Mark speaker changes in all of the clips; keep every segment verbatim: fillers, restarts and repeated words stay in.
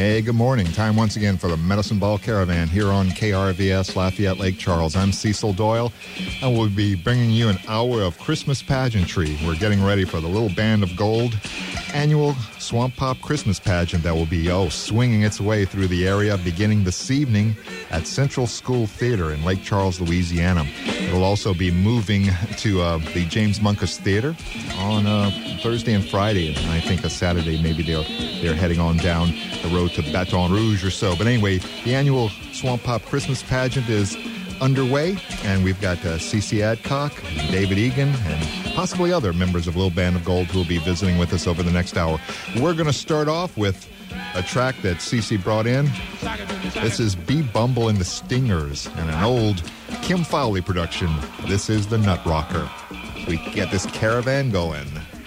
Speaker 1: Hey, good morning. Time once again for the Medicine Ball Caravan here on K R V S Lafayette Lake Charles. I'm Cecil Doyle, and we'll be bringing you an hour of Christmas pageantry. We're getting ready for the Little Band of Gold annual Swamp Pop Christmas pageant that will be, oh, swinging its way through the area beginning this evening at Central School Theater in Lake Charles, Louisiana. It'll also be moving to uh, the James Munkus Theater on uh, Thursday and Friday, and I think a Saturday maybe they're, they're heading on down the road to Baton Rouge or so. But anyway, the annual Swamp Pop Christmas pageant is underway, and we've got uh, Cece Adcock, and David Egan, and possibly other members of Little Band of Gold who will be visiting with us over the next hour. We're going to start off with a track that Cece brought in. This is B. Bumble and the Stingers, and an old Kim Fowley production. This is the Nut Rocker. We get this caravan going.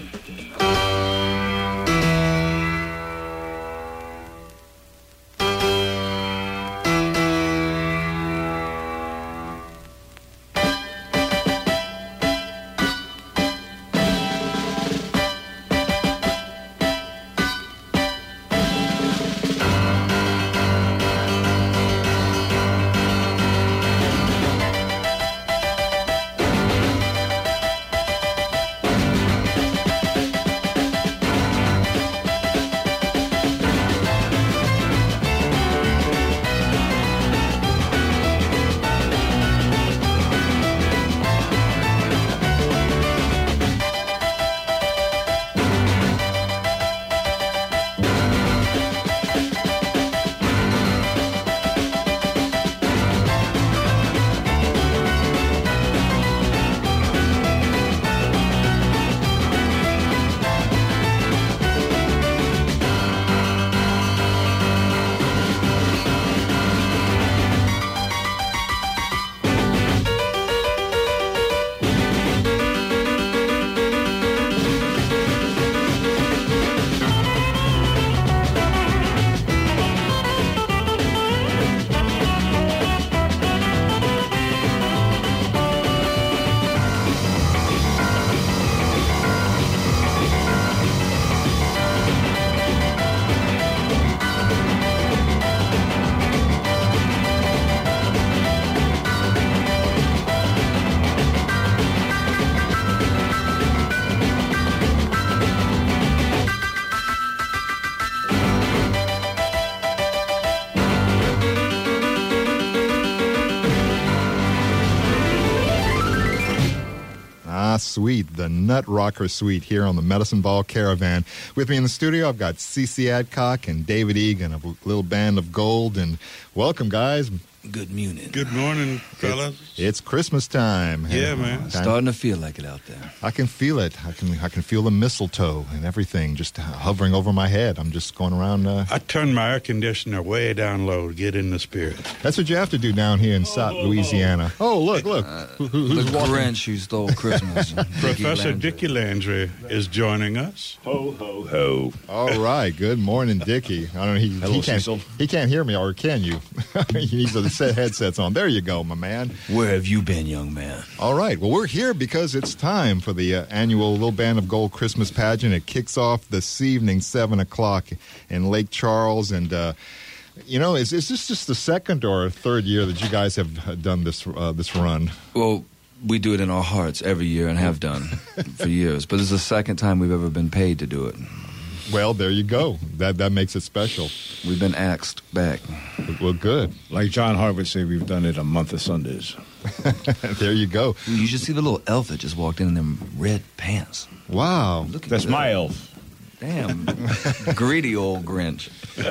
Speaker 1: Suite, the Nut Rocker Suite here on the Medicine Ball Caravan. With me in the studio, I've got Cece Adcock and David Egan of Little Band of Gold, and welcome, guys.
Speaker 2: Good morning.
Speaker 3: Good morning, fellas.
Speaker 1: It's, it's Christmas time.
Speaker 3: Yeah,
Speaker 1: and,
Speaker 3: man.
Speaker 1: Time.
Speaker 2: Starting to feel like it out there.
Speaker 1: I can feel it. I can I can feel the mistletoe and everything just hovering over my head. I'm just going around. Uh,
Speaker 3: I turned my air conditioner way down low to get in the spirit.
Speaker 1: That's what you have to do down here in South oh, Louisiana. Oh, look, look.
Speaker 2: Uh, Who, who's the
Speaker 1: walking?
Speaker 2: Grinch who stole Christmas.
Speaker 3: Professor Dickie Landry is joining us.
Speaker 4: Ho, ho, ho.
Speaker 1: All right. Good morning, Dickie. I don't know. He,
Speaker 4: Hello,
Speaker 1: he can't,
Speaker 4: Cecil.
Speaker 1: He can't hear me, or can you? He needs to set headsets on. There you go, my man.
Speaker 2: Where have you been, young man?
Speaker 1: All right. Well, we're here because it's time for the uh, annual Little Band of Gold Christmas pageant. It kicks off this evening, seven o'clock in Lake Charles. And, uh, you know, is, is this just the second or third year that you guys have uh, done this uh, this run?
Speaker 2: Well, we do it in our hearts every year and have done for years. But it's the second time we've ever been paid to do it.
Speaker 1: Well, there you go. That that makes it special.
Speaker 2: We've been axed back.
Speaker 1: Well, good.
Speaker 4: Like John Harvard said, we've done it a month of Sundays.
Speaker 1: There you go.
Speaker 2: You should see the little elf that just walked in in them red pants.
Speaker 1: Wow.
Speaker 2: Looking
Speaker 4: That's
Speaker 2: good.
Speaker 4: my elf.
Speaker 2: Damn. Greedy old Grinch.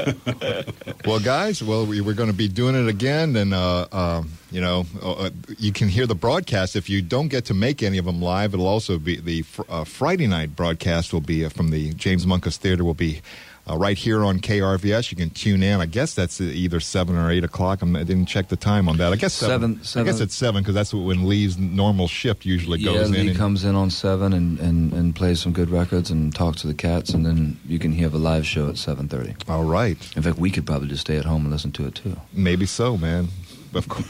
Speaker 1: Well, guys, well, we, we're going to be doing it again, and, uh, uh, you know, uh, you can hear the broadcast. If you don't get to make any of them live, it'll also be the fr- uh, Friday night broadcast will be uh, from the James Munkus Theater will be Uh, right here on K R V S. You can tune in. I guess that's either seven or eight o'clock. I'm, I didn't check the time on that. I guess seven.
Speaker 2: Seven, seven.
Speaker 1: I guess it's seven because that's when Lee's normal shift usually
Speaker 2: Yeah,
Speaker 1: goes in.
Speaker 2: Lee
Speaker 1: and,
Speaker 2: comes in on seven and, and, and plays some good records and talks to the cats, and then you can hear the live show at seven thirty.
Speaker 1: All right.
Speaker 2: In fact, we could probably just stay at home and listen to it too.
Speaker 1: Maybe so, man. Of course.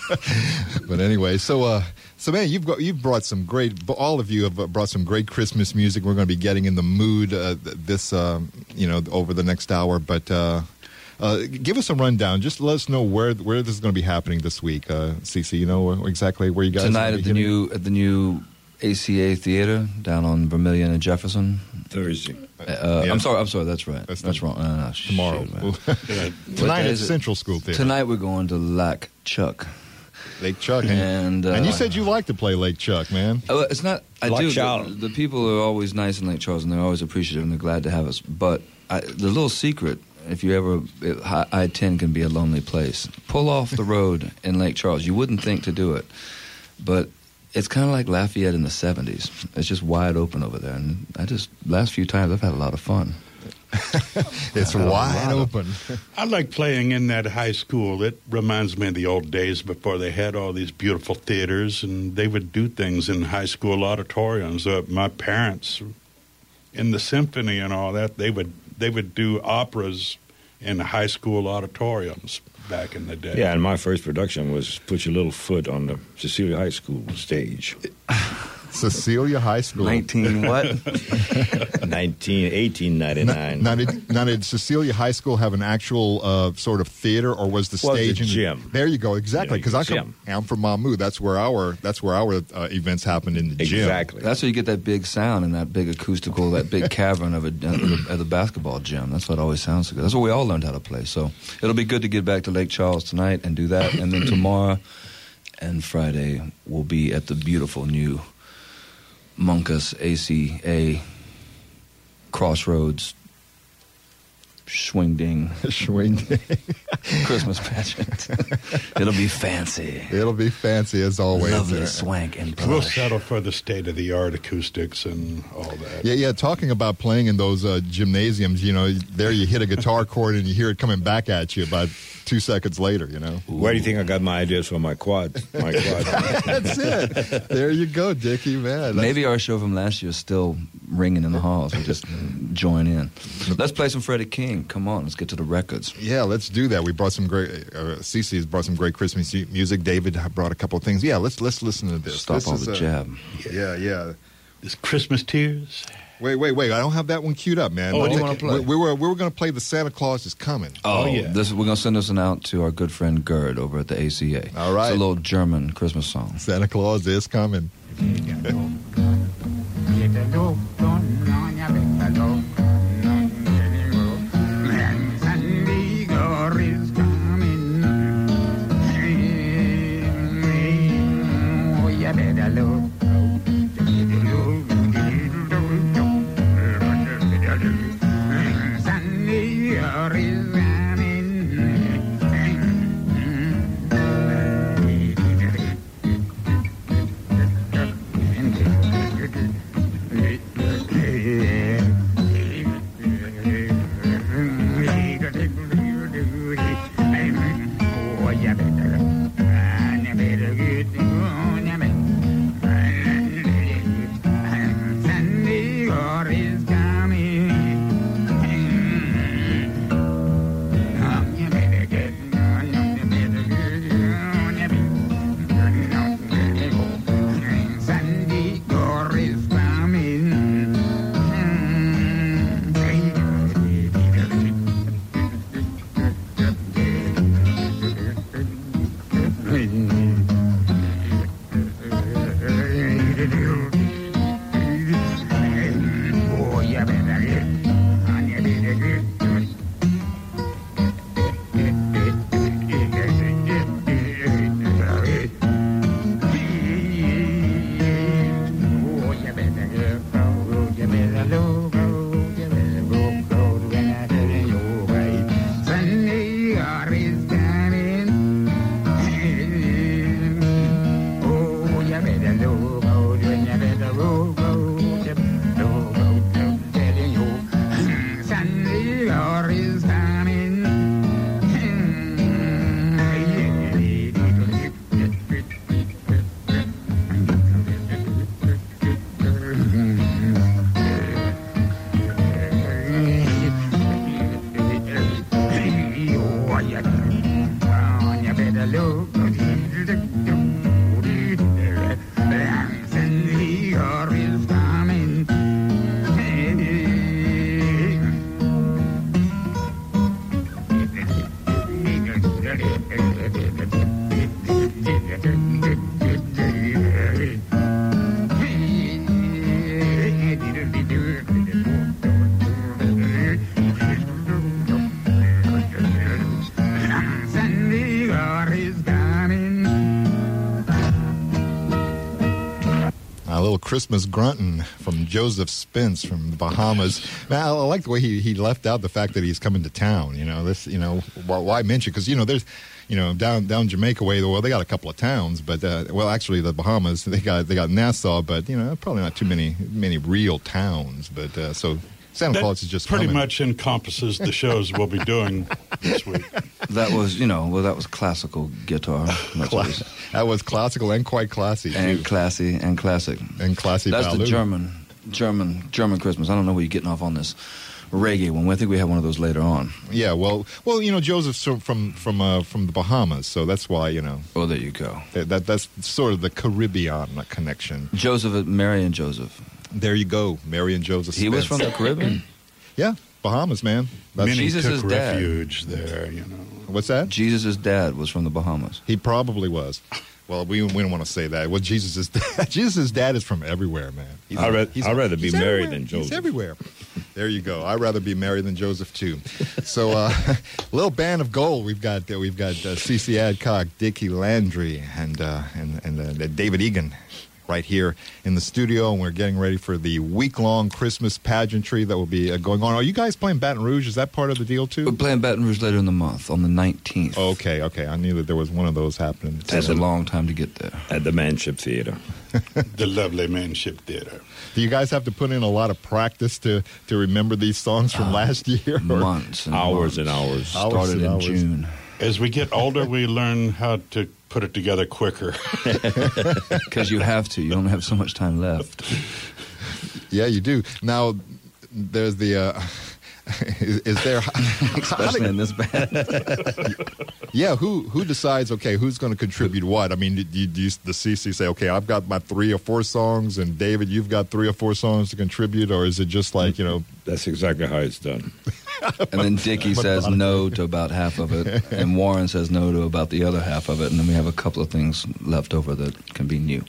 Speaker 1: But anyway, so uh, so man, you've got you've brought some great. All of you have brought some great Christmas music. We're going to be getting in the mood uh, this uh, you know over the next hour. But uh, Uh, give us a rundown. Just let us know where where this is going to be happening this week. Uh, Cece, you know exactly where you guys
Speaker 2: Tonight
Speaker 1: are
Speaker 2: at the new at the new A C A Theater down on Vermilion and Jefferson.
Speaker 4: Thursday.
Speaker 2: Uh,
Speaker 1: Yeah.
Speaker 2: I'm sorry. I'm sorry. That's right.
Speaker 1: That's
Speaker 2: That's,
Speaker 1: the-
Speaker 2: wrong. Uh, no,
Speaker 1: tomorrow.
Speaker 2: shoot, man.
Speaker 3: Yeah.
Speaker 1: Tonight
Speaker 2: day
Speaker 1: at
Speaker 2: is it?
Speaker 1: Central School Theater.
Speaker 2: Tonight we're going to Lac Chuck.
Speaker 1: Lake Chuck. And,
Speaker 2: And, uh,
Speaker 1: and you said you like to play Lake Chuck, man.
Speaker 2: Oh, it's not. I
Speaker 4: Lake
Speaker 2: do.
Speaker 4: Charles.
Speaker 2: The, the people are always nice in Lake Charles, and they're always appreciative, and they're glad to have us. But I, the little secret, if you ever, I ten can be a lonely place. Pull off the road in Lake Charles. You wouldn't think to do it, but it's kind of like Lafayette in the seventies. It's just wide open over there, and I just last few times I've had a lot of fun.
Speaker 1: It's
Speaker 2: Uh,
Speaker 1: wide open.
Speaker 3: I like playing in that high school. It reminds me of the old days before they had all these beautiful theaters, and they would do things in high school auditoriums. Uh, my parents, in the symphony and all that, they would they would do operas in high school auditoriums back in the day.
Speaker 4: Yeah, and my first production was Put Your Little Foot on the Cecilia High School stage.
Speaker 1: Cecilia High School.
Speaker 2: Nineteen what?
Speaker 4: nineteen, eighteen ninety-nine.
Speaker 1: Now, now, did, now, did Cecilia High School have an actual uh, sort of theater, or was the
Speaker 4: Was the
Speaker 1: stage in
Speaker 4: gym.
Speaker 1: There you go, exactly.
Speaker 4: Yeah,
Speaker 1: Because I come,
Speaker 4: gym.
Speaker 1: I'm from Mamou. That's where our that's where our uh, events happened in the gym.
Speaker 4: Exactly.
Speaker 2: That's where you get that big sound and that big acoustical, that big cavern of a of the, of the basketball gym. That's what always sounds so good. That's what we all learned how to play. So it'll be good to get back to Lake Charles tonight and do that, and then tomorrow and Friday we'll be at the beautiful new Monkus A C A Crossroads Swing Ding
Speaker 1: Swing.
Speaker 2: Christmas pageant. It'll be fancy.
Speaker 1: It'll be fancy as always.
Speaker 2: Lovely
Speaker 1: Uh,
Speaker 2: swank and
Speaker 3: We'll
Speaker 2: plush.
Speaker 3: settle for the state-of-the-art acoustics and all that.
Speaker 1: Yeah, yeah. Talking about playing in those uh, gymnasiums, you know, there you hit a guitar chord and you hear it coming back at you about two seconds later. You know,
Speaker 4: Where do you think I got my ideas for my quad? My quad.
Speaker 1: that's it. There you go, Dickie, man. That's-
Speaker 2: Maybe our show from last year is still ringing in the halls. We just join in. Let's play some Freddie King. Come on, let's get to the records.
Speaker 1: Yeah, let's do that. We brought some great. Uh, Cece's brought some great Christmas mu- music. David brought a couple of things. Yeah, let's let's listen to this.
Speaker 2: Stop
Speaker 1: This
Speaker 2: all
Speaker 1: is,
Speaker 2: the
Speaker 1: uh,
Speaker 2: jab.
Speaker 1: Yeah, yeah.
Speaker 3: This Christmas Tears.
Speaker 1: Wait, wait, wait! I don't have that one queued up, man.
Speaker 2: Oh, what do you
Speaker 1: We-
Speaker 2: wanna play?
Speaker 1: We, we were we were going to play the Santa Claus is Coming.
Speaker 2: Oh,
Speaker 3: yeah.
Speaker 2: This, we're going to send this one out to our good friend Gerd over at the A C A.
Speaker 1: All right.
Speaker 2: It's a little German Christmas song.
Speaker 1: Santa Claus is coming. Christmas grunting from Joseph Spence from the Bahamas. Man, I like the way he, he left out the fact that he's coming to town. You know, this, you know, why, why mention? Because, you know, there's, you know, down down Jamaica way, well, they got a couple of towns, but, uh, well, actually the Bahamas, they got they got Nassau, but, you know, probably not too many many real towns. But, uh, so Santa
Speaker 3: That
Speaker 1: Claus is just
Speaker 3: pretty
Speaker 1: coming.
Speaker 3: much encompasses the shows we'll be doing this week.
Speaker 2: That was, you know, well, that was classical guitar. That's what it
Speaker 1: Cla-
Speaker 2: was.
Speaker 1: that was classical and quite classy,
Speaker 2: And
Speaker 1: too.
Speaker 2: classy and classic.
Speaker 1: And classy
Speaker 2: That's
Speaker 1: Baloo.
Speaker 2: the German, German, German Christmas. I don't know where you're getting off on this reggae one. I think we have one of those later on.
Speaker 1: Yeah, well, well, you know, Joseph's from from from, uh, from the Bahamas, so that's why, you know,
Speaker 2: Oh, there you go.
Speaker 1: that, that that's sort of the Caribbean connection.
Speaker 2: Joseph, Mary and Joseph.
Speaker 1: There you go, Mary and Joseph.
Speaker 2: He was from
Speaker 1: Spence.
Speaker 2: the Caribbean.
Speaker 1: Yeah, Bahamas, man. That's,
Speaker 3: Many
Speaker 2: Jesus'
Speaker 3: took
Speaker 2: dad.
Speaker 3: refuge there, you know.
Speaker 1: what's that?
Speaker 2: Jesus' dad was from the Bahamas.
Speaker 1: He probably was. Well, we we don't want to say that. Well, Jesus' dad, Jesus' dad is from everywhere, man. He's,
Speaker 4: I'd rather-
Speaker 1: he's-
Speaker 4: I'd rather be
Speaker 1: he's
Speaker 4: married
Speaker 1: everywhere.
Speaker 4: than Joseph.
Speaker 1: He's everywhere. There you go. I'd rather be married than Joseph too. So, uh, little band of gold. We've got uh, we've got uh, C C Adcock, Dickie Landry, and uh, and and uh, David Egan right here in the studio, and we're getting ready for the week-long Christmas pageantry that will be uh, going on. Are you guys playing Baton Rouge? Is that part of the deal too?
Speaker 2: We're playing Baton Rouge later in the month, on the nineteenth.
Speaker 1: Okay, okay. I knew that there was one of those happening.
Speaker 2: It takes a long time to get there.
Speaker 4: At the Manship Theater.
Speaker 3: The lovely Manship Theater.
Speaker 1: Do you guys have to put in a lot of practice to, to remember these songs from last year? or-
Speaker 2: Months and
Speaker 4: Hours
Speaker 2: months.
Speaker 4: and hours.
Speaker 1: Hours
Speaker 2: Started
Speaker 1: and
Speaker 2: in
Speaker 1: hours.
Speaker 2: June.
Speaker 3: As we get older, we learn how to put it together quicker.
Speaker 2: Because you have to. You don't have so much time left.
Speaker 1: Yeah, you do. Now, there's the. Uh, is, is there?
Speaker 2: Especially in this band.
Speaker 1: Yeah, who who decides? Okay, who's going to contribute what? I mean, do you, do you, the C C say, okay, I've got my three or four songs, and David, you've got three or four songs to contribute, or is it just like, you know?
Speaker 4: That's exactly how it's done.
Speaker 2: And then Dickie says no to about half of it, and Warren says no to about the other half of it, and then we have a couple of things left over that can be new.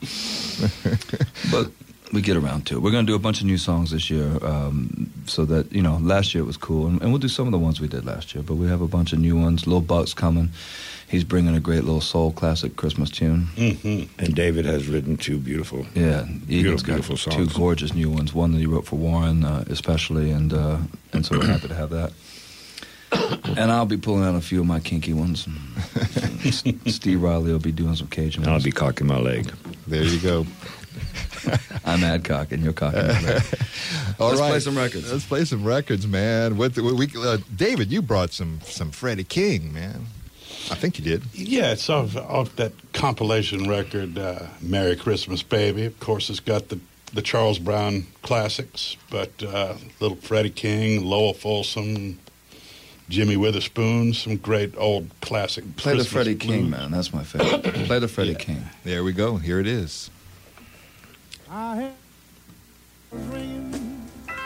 Speaker 2: But we get around to it. We're going to do a bunch of new songs this year, um, so that, you know, last year it was cool, and, and we'll do some of the ones we did last year, but we have a bunch of new ones. Lil Buck's coming. He's bringing a great little soul classic Christmas tune.
Speaker 3: Mm-hmm.
Speaker 4: And David has written two beautiful.
Speaker 2: Yeah, Egan's got
Speaker 4: beautiful
Speaker 2: two
Speaker 4: songs.
Speaker 2: gorgeous new ones. One that he wrote for Warren, uh, especially, and uh, and so we're happy to have that. And I'll be pulling out a few of my kinky ones. S- Steve Riley will be doing some Cajun
Speaker 4: I'll
Speaker 2: ones.
Speaker 4: be cocking my leg.
Speaker 1: There you go.
Speaker 2: I'm Adcock, and you're cocking. Right.
Speaker 1: All
Speaker 2: Let's
Speaker 1: right.
Speaker 2: play some records.
Speaker 1: Let's play some records, man. What the, we, uh, David, you brought some some Freddie King, man. I think you did.
Speaker 3: Yeah, it's off, off that compilation record, uh, Merry Christmas, Baby. Of course, it's got the, the Charles Brown classics, but uh, little Freddie King, Lowell Folsom, Jimmy Witherspoon, some great old classic
Speaker 2: Play the
Speaker 3: Christmas
Speaker 2: Freddie King,
Speaker 3: blues.
Speaker 2: man. That's my favorite. Play the Freddie
Speaker 3: Yeah.
Speaker 2: King.
Speaker 1: There we go. Here it is.
Speaker 5: I have a dream,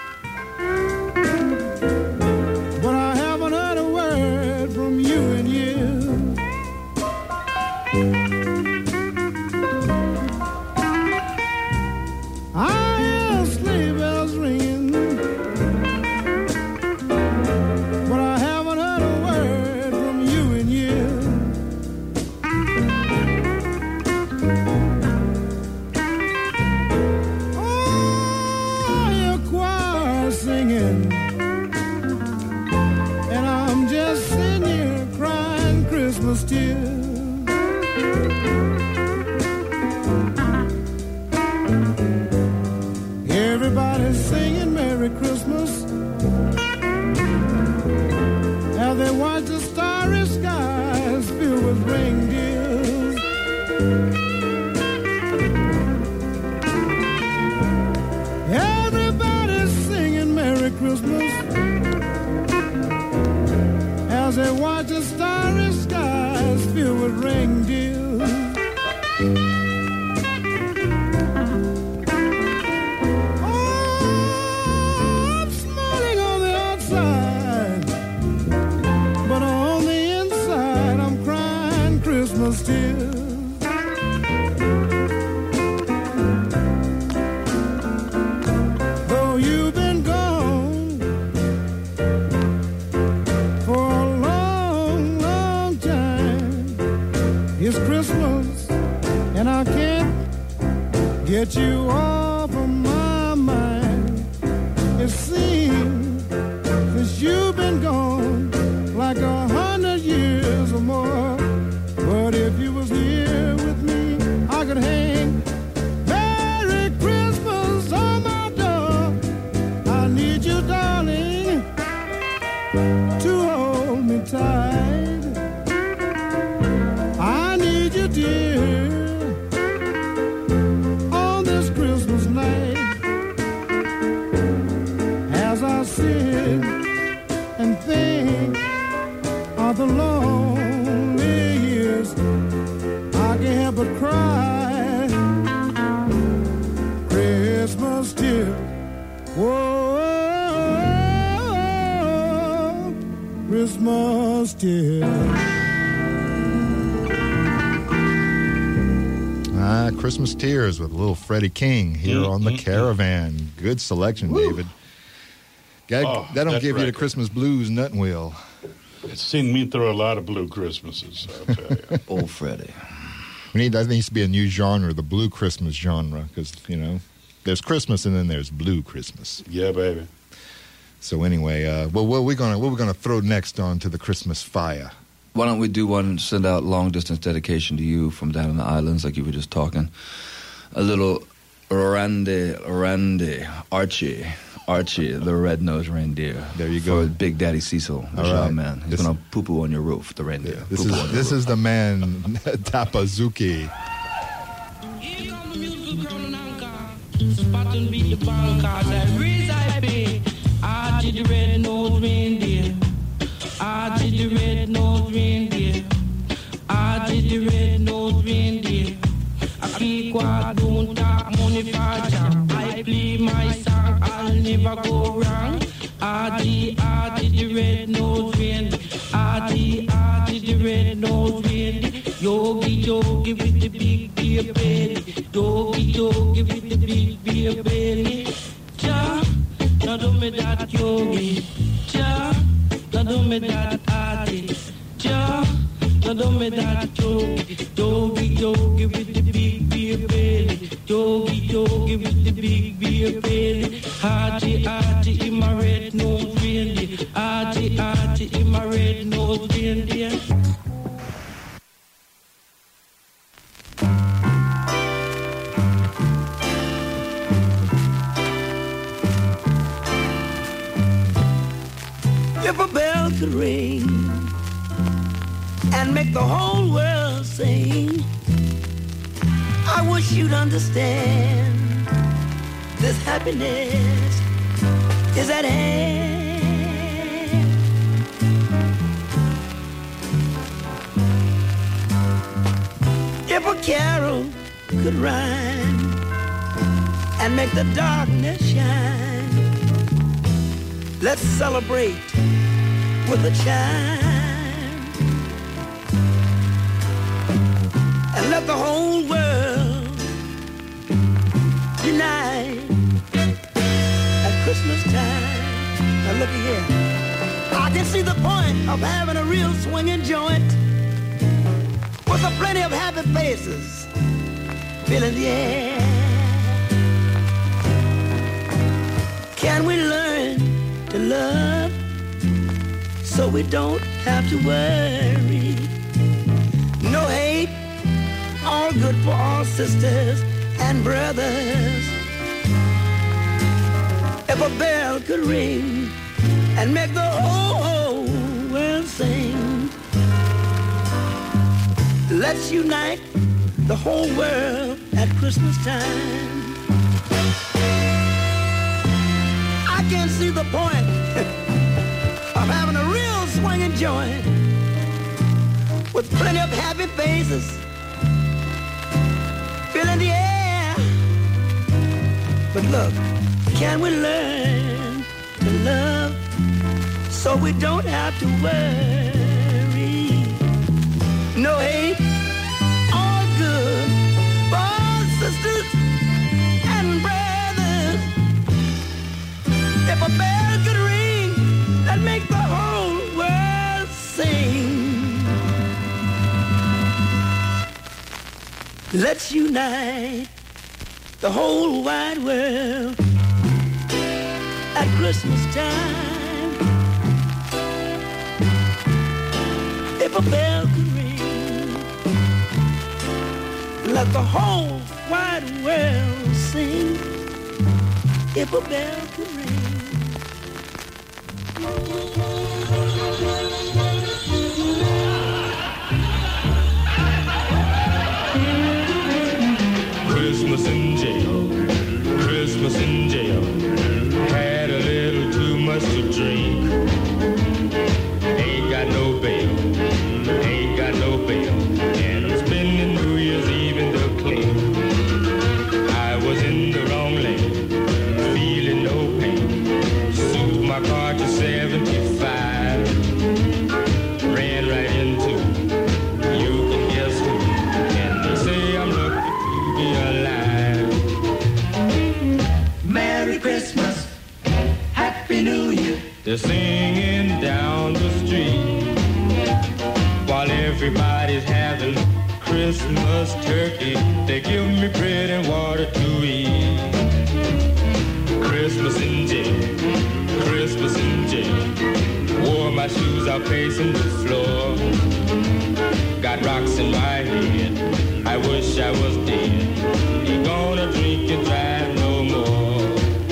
Speaker 5: but I haven't heard a word from you and you. I hear sleigh bells ringing, but I haven't heard a word from you and you. Oh, your choir singing, and I'm just sitting here crying Christmas tears. Everybody's singing Merry Christmas as they watch the starry skies filled with reindeers. Everybody's singing Merry Christmas as they watch the starry skies filled with reindeers. Oh, sit and think of the lonely years, I can't help but cry. Christmas tears, whoa, Christmas tears.
Speaker 1: Ah, Christmas Tears with little Freddie King here mm, on the mm, Caravan. Mm. Good selection, Woo. David. God, oh, that don't give record. you the Christmas blues, nothing will.
Speaker 3: It's seen me through a lot of blue Christmases, I'll tell you.
Speaker 2: Old Freddie.
Speaker 1: We need, that needs to be a new genre, the blue Christmas genre, because, you know, there's Christmas and then there's blue Christmas.
Speaker 3: Yeah, baby.
Speaker 1: So anyway, uh, well, what are we gonna what are we gonna throw next on to the Christmas fire?
Speaker 2: Why don't we do one and send out long-distance dedication to you from down in the islands, like you were just talking. A little Randy, Randy, Archie, Archie, the red-nosed reindeer.
Speaker 1: There you go.
Speaker 2: For Big Daddy Cecil, the
Speaker 1: right.
Speaker 2: man. He's going to poo-poo on your roof, the reindeer.
Speaker 1: Yeah, this is this is the man, Tapazuki.
Speaker 6: Here come the musical crown and anchor. Spot and beat the bankers. I raise I pay. Archie, the red-nosed reindeer. Archie the red-nosed reindeer, Archie the red-nosed reindeer. I speak what don't talk money for job. I play my song, I'll never go wrong. Archie, Archie the red-nosed reindeer, Archie, Archie the red-nosed reindeer. Yogi, yogi with the big beer belly, yogi, yogi with the big beer belly. Ja, now do me that yogi, ja. Do me that Archie, ja, do me that yogi, yogi, yogi with the big beer belly, yogi, yogi with the big beer belly. Archie, Archie in my red-nosed reindeer, Archie, Archie in my red-nosed reindeer. If a bell could ring and make the whole world sing, I wish you'd understand this happiness is at hand. If a carol could rhyme and make the darkness shine, let's celebrate with a chime and let the whole world unite at Christmas time. Now look here, I can see the point of having a real swinging joint with a plenty of happy faces filling the air. Can we learn to love so we don't have to worry? No hate, all good for all sisters and brothers. If a bell could ring and make the whole world sing, let's unite the whole world at Christmas time. I can see the point of having a real swinging joint with plenty of happy faces filling the air. But look, can we learn to love so we don't have to worry? No hate, all good for all sisters and brothers. If a bell could ring and make the whole world sing, let's unite the whole wide world at Christmas time. If a bell could ring, let the whole wide world sing. If a bell could ring.
Speaker 7: Christmas in jail, Christmas in jail. Had a little too much They're singing down the street while everybody's having Christmas turkey. They give me bread and water to eat. Christmas in jail, Christmas in jail. Wore my shoes out pacing the floor. Got rocks in my head, I wish I was dead. Ain't gonna drink and drive no more.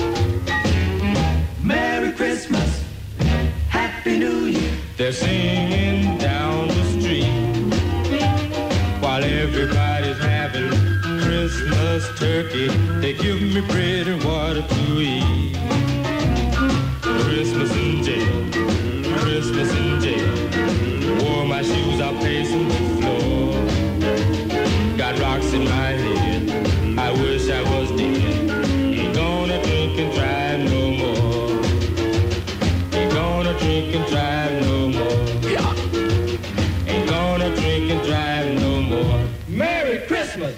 Speaker 7: Merry Christmas, Happy New Year. They're singing down the street while everybody's having Christmas turkey. They give me bread and water to eat. Christmas in jail, Christmas in jail. Wore my shoes out pacing the floor. Got rocks in my head, I wish I was dead. Ain't gonna drink and drive no more. Ain't gonna drink and drive no more. Ain't gonna drink and drive no more. Merry Christmas!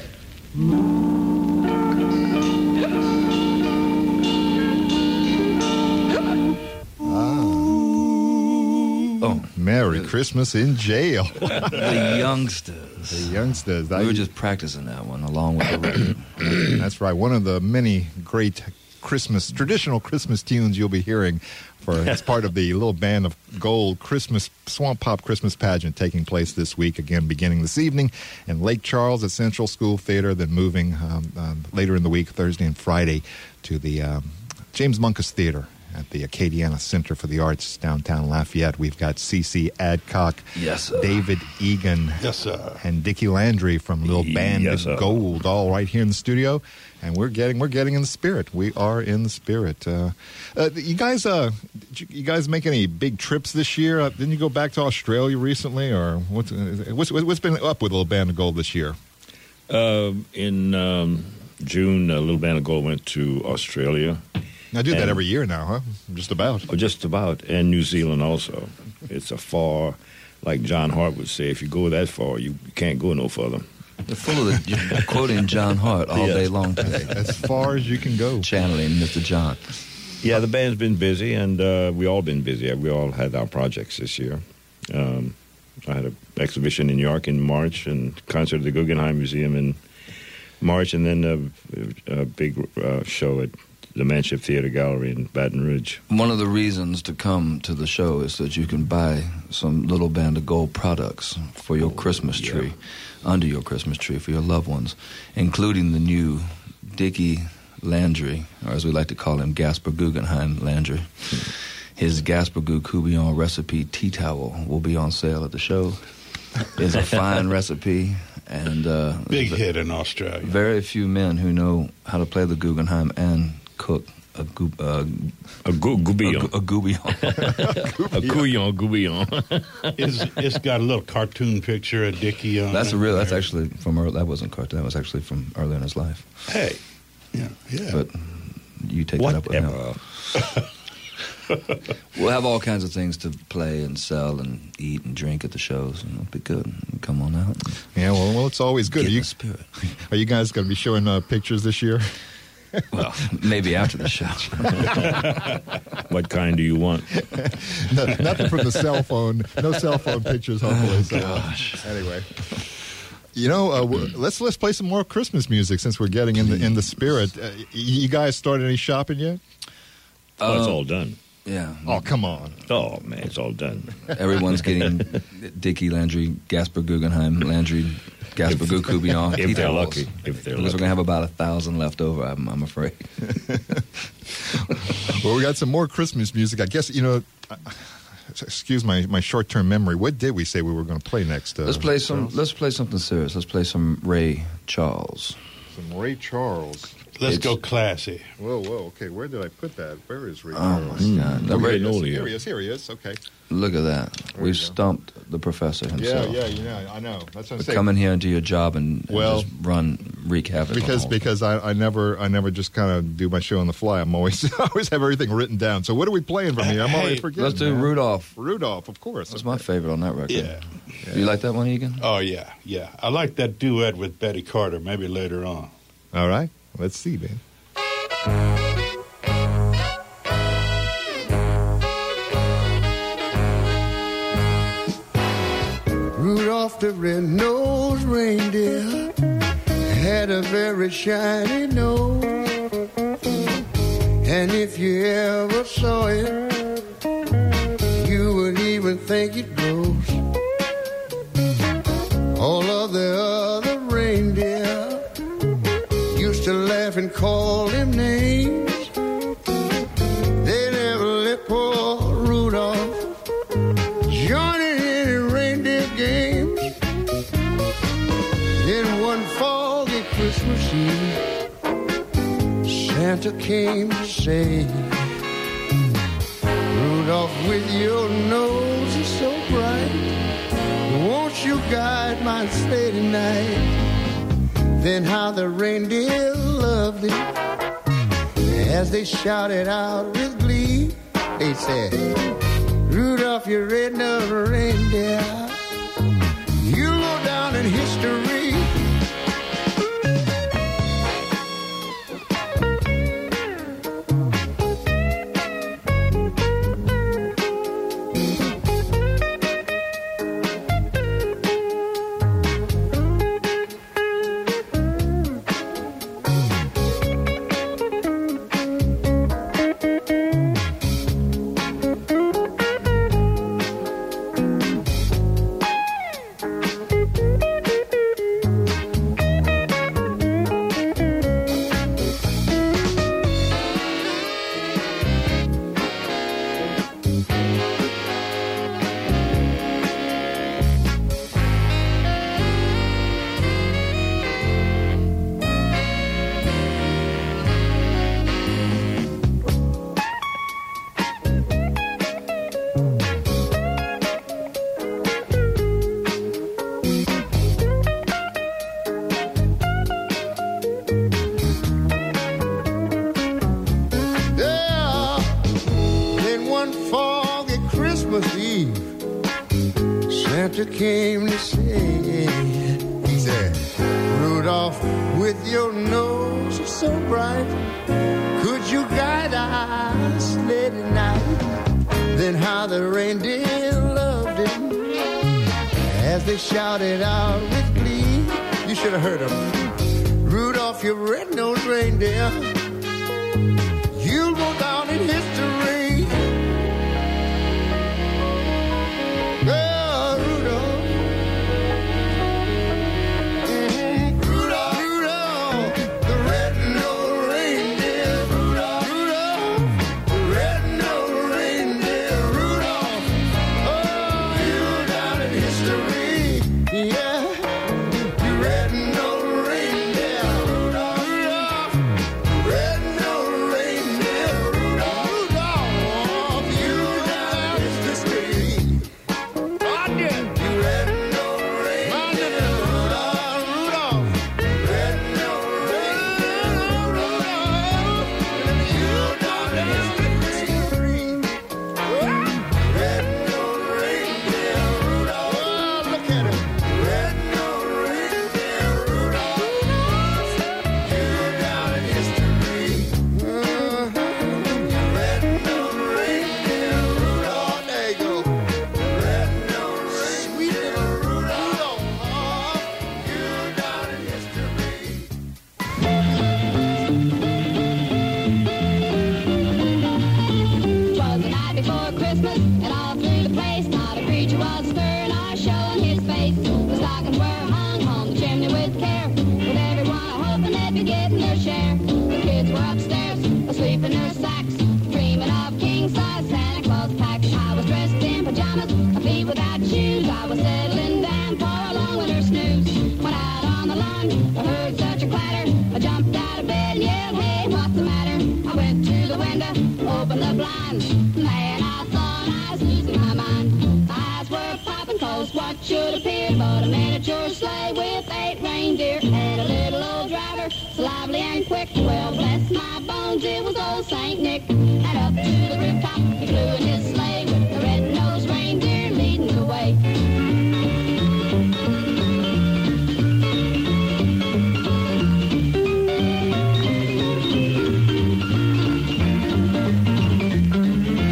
Speaker 2: Oh,
Speaker 1: Merry Christmas in jail.
Speaker 2: the youngsters.
Speaker 1: The youngsters.
Speaker 2: We were just practicing that one along with the record.
Speaker 1: That's right. One of the many great Christmas, traditional Christmas tunes you'll be hearing for as part of the Little Band of Gold Christmas Swamp Pop Christmas pageant taking place this week, again beginning this evening in Lake Charles at Central School Theater, then moving um, um, later in the week, Thursday and Friday, to the um, James Munkus Theater at the Acadiana Center for the Arts, downtown Lafayette. We've got C C Adcock,
Speaker 2: yes, sir.
Speaker 1: David Egan,
Speaker 3: yes, sir.
Speaker 1: and Dickie Landry from Little Band
Speaker 4: Yes,
Speaker 1: of
Speaker 4: sir.
Speaker 1: Gold, all right here in the studio. And we're getting we're getting in the spirit. We are in the spirit. Uh, uh, you guys, uh, did you, you guys make any big trips this year? Uh, didn't you go back to Australia recently, or what's what's, what's been up with Little Band of Gold this year?
Speaker 4: Uh, in um, June, uh, Little Band of Gold went to Australia.
Speaker 1: I do that
Speaker 4: And-
Speaker 1: every year now, huh? Just about.
Speaker 4: Oh, just about, and New Zealand also. It's a far, like John Hart would say, if you go that far, you can't go no further.
Speaker 2: They're full of the, you're quoting John Hart all
Speaker 4: Yes.
Speaker 2: day long today.
Speaker 1: As far as you can go.
Speaker 2: Channeling Mister John.
Speaker 4: Yeah, the band's been busy, and uh, we all been busy. We all had our projects this year. Um, I had an exhibition in New York in March, and concert at the Guggenheim Museum in March, and then a, a big uh, show at the Manship Theater Gallery in Baton Rouge.
Speaker 2: One of the reasons to come to the show is that you can buy some Little Band of Gold products for your Christmas
Speaker 4: yeah.
Speaker 2: tree, under your Christmas tree for your loved ones, including the new Dickie Landry, or as we like to call him, Gasper Guggenheim Landry. His Gasper Goo Coubillon recipe tea towel will be on sale at the show. It's a fine recipe, and uh,
Speaker 3: Big
Speaker 2: v-
Speaker 3: hit in Australia.
Speaker 2: very few men who know how to play the Guggenheim and cook a goo, uh,
Speaker 4: A gu-
Speaker 2: a,
Speaker 4: goubillon.
Speaker 2: gu- a goubillon.
Speaker 4: A couillon goubillon.
Speaker 3: it's, it's got a little cartoon picture of Dickie on
Speaker 2: That's
Speaker 3: it.
Speaker 2: a real. That's actually from. Earl, that wasn't cartoon. That was actually from earlier in his life.
Speaker 3: Hey, yeah, yeah.
Speaker 2: But you take that up with him.
Speaker 4: Whatever.
Speaker 2: We'll have all kinds of things to play and sell and eat and drink at the shows, and it'll be good. Come on out.
Speaker 1: Yeah, well, well, it's always good.
Speaker 2: Get
Speaker 1: Are
Speaker 2: in
Speaker 1: you,
Speaker 2: the spirit.
Speaker 1: are you guys going to be showing uh, pictures this year?
Speaker 2: Well, maybe after the show.
Speaker 4: What kind do you want?
Speaker 1: No, nothing from the cell phone. No cell phone pictures, hopefully. So, uh,
Speaker 2: Gosh.
Speaker 1: anyway, you know, uh, w- let's let's play some more Christmas music since we're getting in the in the spirit. Uh, y- you guys started any shopping yet?
Speaker 4: Oh, it's
Speaker 2: Uh,
Speaker 4: all done.
Speaker 2: Yeah.
Speaker 1: Oh, come on.
Speaker 4: Oh, man, it's all done.
Speaker 2: Everyone's getting Dickie Landry, Gasper Guggenheim, Landry, Gasper Goo Coubillon.
Speaker 4: If
Speaker 2: tea
Speaker 4: they're
Speaker 2: towels.
Speaker 4: lucky. If they're
Speaker 2: Because we're
Speaker 4: lucky.
Speaker 2: going to have about a thousand left over, I'm, I'm afraid.
Speaker 1: Well, we got some more Christmas music. I guess, you know, uh, excuse my, my short-term memory. What did we say we were going to play next? Uh,
Speaker 2: Let's play some.
Speaker 1: Charles?
Speaker 2: Let's play something serious. Let's play some Ray Charles.
Speaker 1: Some Ray Charles.
Speaker 3: Let's
Speaker 2: it's-
Speaker 3: go classy.
Speaker 1: Whoa, whoa, okay. Where did I put that? Where is Ray
Speaker 2: Oh
Speaker 1: Charles?
Speaker 2: my God! Now,
Speaker 4: We're
Speaker 2: Ray,
Speaker 4: getting old
Speaker 1: Here
Speaker 4: here.
Speaker 1: he is. Here he is. Okay.
Speaker 2: look at that.
Speaker 1: There
Speaker 2: We've
Speaker 1: you go.
Speaker 2: stumped the professor
Speaker 1: Yeah,
Speaker 2: himself.
Speaker 1: yeah, you know, I know. That's what I'm
Speaker 2: But
Speaker 1: saying.
Speaker 2: come in here and do your job and, and
Speaker 1: Well,
Speaker 2: just run, wreak havoc. on the
Speaker 1: because
Speaker 2: whole
Speaker 1: because I, I never I never just kind of do my show on the fly. I'm always I always have everything written down. So what are we playing from here? I'm
Speaker 3: Hey,
Speaker 1: always forgetting.
Speaker 2: Let's do
Speaker 1: man.
Speaker 2: Rudolph.
Speaker 1: Rudolph, of course.
Speaker 2: That's my favorite on that record.
Speaker 3: Yeah.
Speaker 2: You like that one, Egan?
Speaker 3: Oh, yeah, yeah. I like that duet with Betty Carter, maybe later on.
Speaker 1: All right. Let's see, man.
Speaker 8: the red-nosed reindeer had a very shiny nose. And if you ever saw it, you would even think it glows. All of the other reindeer used to laugh and call him names. They never let poor Rudolph join in any reindeer games. Then one foggy Christmas Eve, Santa came to say, Rudolph, with your nose is so bright, won't you guide my sleigh tonight? Then how the reindeer loved it as they shouted out with glee. They said, Rudolph, you red-nosed reindeer, you'll go down in history. Santa came to say, he said, Rudolph, with your nose so bright, could you guide our sleigh tonight? Then how the reindeer loved him as they shouted out with glee. You should have heard them. Rudolph, your red-nosed reindeer, you'll go down in history.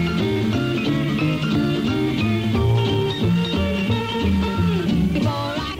Speaker 9: Before I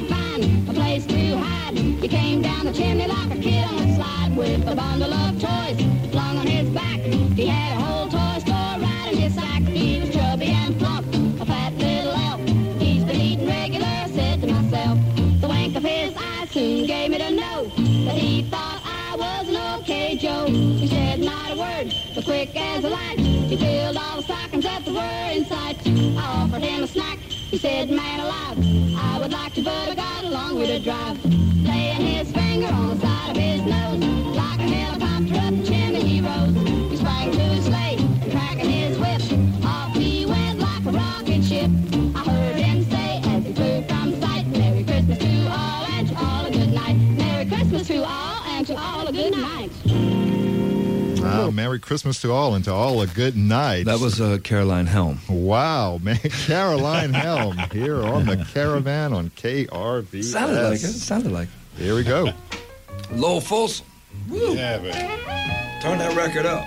Speaker 9: but quick as a light. He filled all the stockings that there were in sight. I offered him a snack. He said, man alive, I would like to, but I got a long way to drive. Laying his finger on the side of his nose, like a helicopter up the chimney he rose. He sprang to his sleigh, cracking his whip. Off he went like a rocket ship. I heard him say as he flew from sight, Merry Christmas to all and to all a good night. Merry Christmas to all and to all a good night.
Speaker 1: Ah, Merry Christmas to all and to all a good night.
Speaker 2: That was uh, Caroline Helm.
Speaker 1: Wow, man. Caroline Helm here on the Caravan on K R V S.
Speaker 2: Sounded like it. Sounded like it.
Speaker 1: Here we go.
Speaker 2: Lowell Folsom. Woo.
Speaker 3: Yeah, but
Speaker 2: Turn that record up.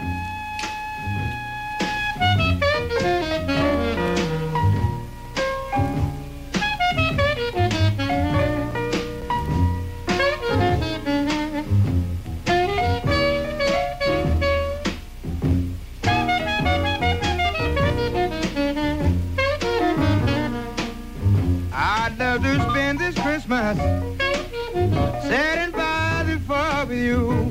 Speaker 5: I'd love to spend this Christmas sitting by the fire with you.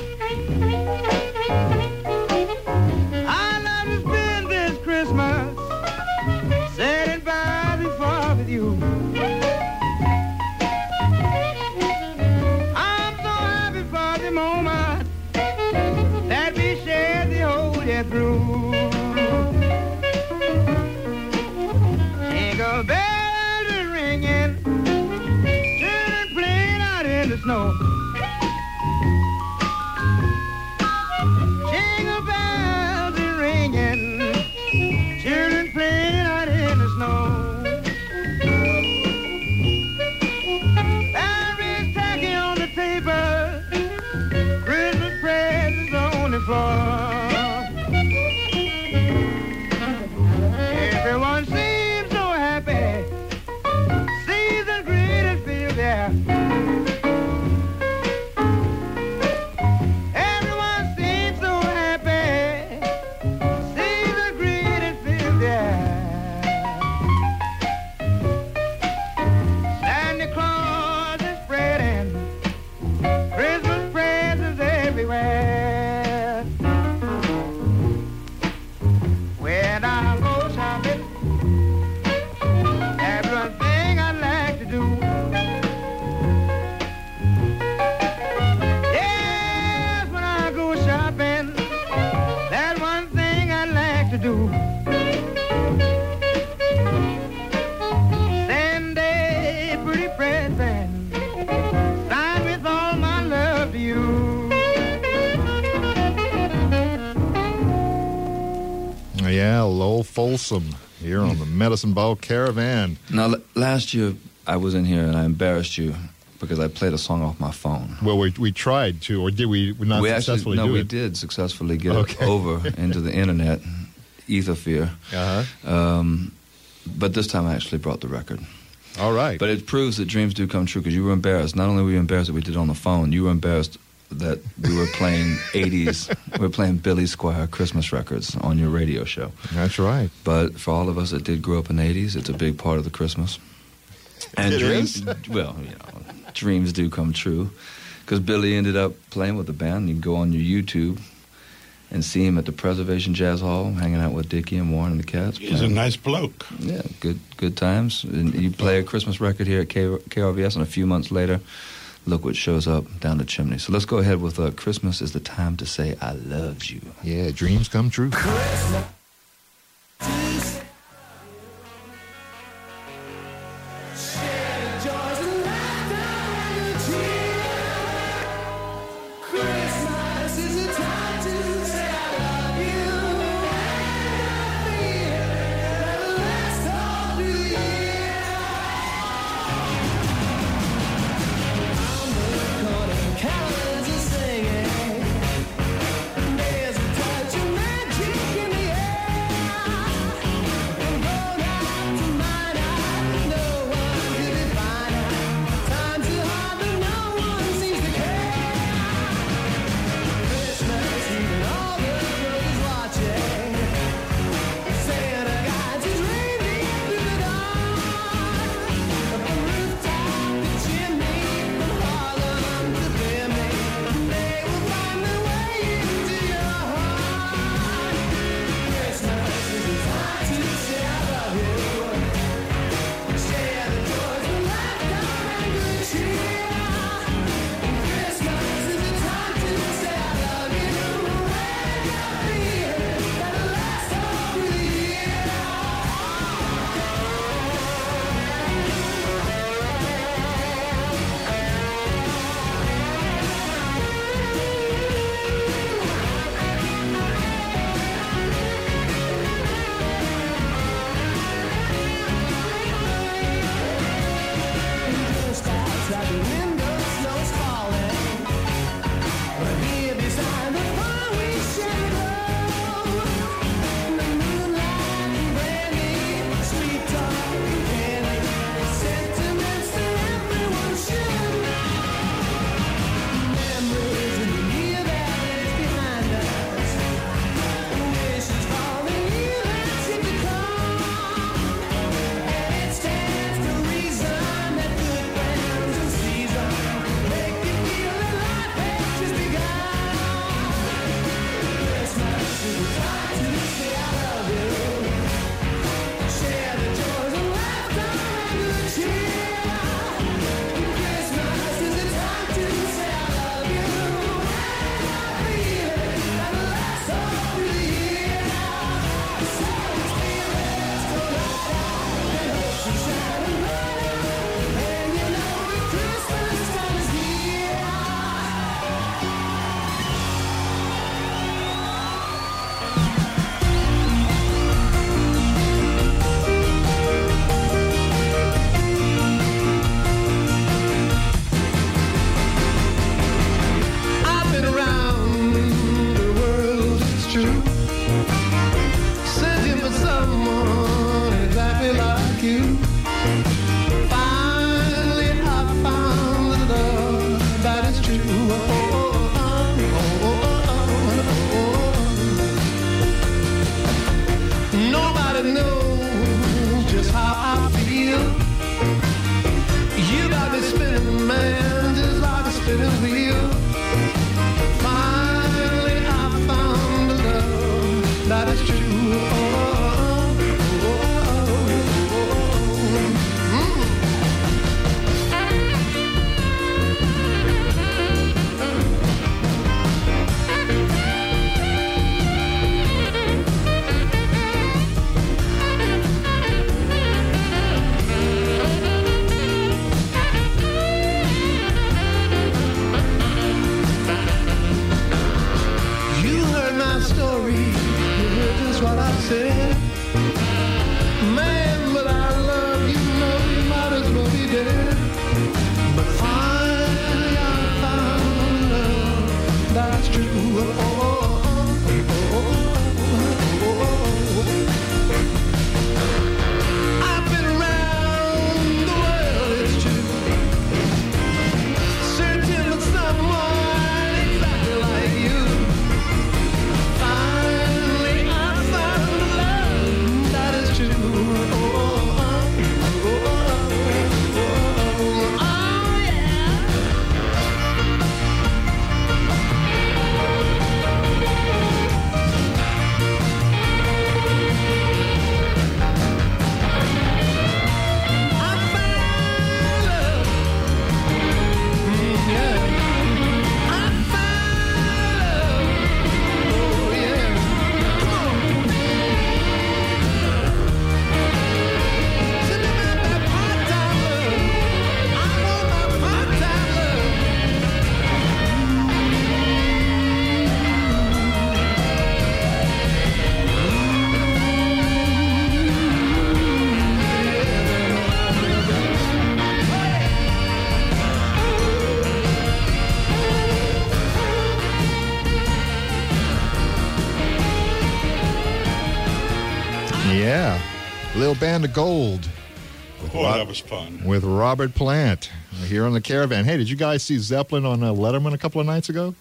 Speaker 5: I'd love to spend this Christmas sitting by the fire with you. I'm so happy for the moment that we shared the whole year through. Jingle bells are ringing, children playing out in the snow. Jingle bells are ringing, children playing out in the snow. There is tacky on the table, Christmas presents on the floor. Everyone seems so happy, season greetings feel there. Everyone seems so happy, season greetings feel there. Santa Claus is spreading Christmas presents everywhere. When I go shopping, that's one thing I like to do. Yes, when I go shopping, that's one thing I like to do. Send a pretty present, signed with all my love to you.
Speaker 1: Yeah, Lowell Folsom here on the Medicine Ball Caravan.
Speaker 2: Now, l- last year I was in here and I embarrassed you because I played a song off my phone.
Speaker 1: Well, we we tried to, or did we not
Speaker 2: we
Speaker 1: successfully
Speaker 2: actually, no,
Speaker 1: do
Speaker 2: we
Speaker 1: it?
Speaker 2: did successfully get
Speaker 1: Okay.
Speaker 2: it over into the internet, ethosphere.
Speaker 1: Uh-huh.
Speaker 2: Um, but this time I actually brought the record.
Speaker 1: All right.
Speaker 2: But it proves that dreams do come true because you were embarrassed. Not only were you embarrassed that we did it on the phone, you were embarrassed that we were playing eighties, we were playing Billy Squire Christmas records on your radio show.
Speaker 1: That's right.
Speaker 2: But for all of us that did grow up in the eighties, it's a big part of the Christmas. And
Speaker 1: It
Speaker 2: dreams,
Speaker 1: is?
Speaker 2: well, you know, dreams do come true. Because Billy ended up playing with the band. You can go on your YouTube and see him at the Preservation Jazz Hall, hanging out with Dickie and Warren and the Cats.
Speaker 3: he's a
Speaker 2: playing.
Speaker 3: nice bloke.
Speaker 2: Yeah, good good times. And you play a Christmas record here at K- KRVS, and a few months later, look what shows up down the chimney. So let's go ahead with uh, Christmas is the time to say I love you.
Speaker 1: Yeah, dreams come true.
Speaker 5: Carols are singing. There's a touch of magic in the air.
Speaker 10: that's what I said. Man, but I love you, know you might as well be dead. But finally I found love that's true. Oh, oh, oh, oh, oh, oh. I've been around the world, it's true, searching for someone exactly like you. Finally I found love that is true. Oh, oh, oh, oh, oh, oh, oh, yeah.
Speaker 1: Yeah. Little Band of Gold.
Speaker 3: Oh, that was fun.
Speaker 1: With Robert Plant here on the Caravan. Hey, did you guys see Zeppelin on uh, Letterman a couple of nights ago?